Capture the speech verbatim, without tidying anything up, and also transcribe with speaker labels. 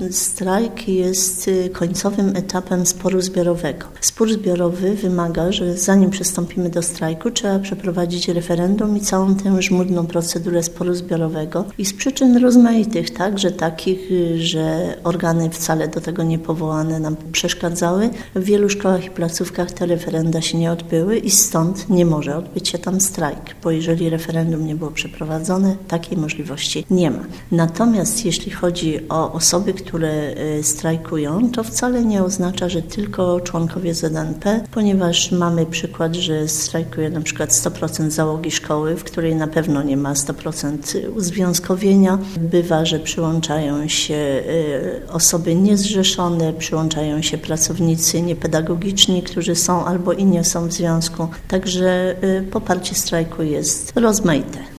Speaker 1: Strajk jest końcowym etapem sporu zbiorowego. Spór zbiorowy wymaga, że zanim przystąpimy do strajku, trzeba przeprowadzić referendum i całą tę żmudną procedurę sporu zbiorowego i z przyczyn rozmaitych, także takich, że organy wcale do tego nie powołane nam przeszkadzały. W wielu szkołach i placówkach te referenda się nie odbyły i stąd nie może odbyć się tam strajk, bo jeżeli referendum nie było przeprowadzone, takiej możliwości nie ma. Natomiast jeśli chodzi o osoby, które strajkują, to wcale nie oznacza, że tylko członkowie Z N P, ponieważ mamy przykład, że strajkuje na przykład sto procent załogi szkoły, w której na pewno nie ma sto procent uzwiązkowienia. Bywa, że przyłączają się osoby niezrzeszone, przyłączają się pracownicy niepedagogiczni, którzy są albo i nie są w związku. Także poparcie strajku jest rozmaite.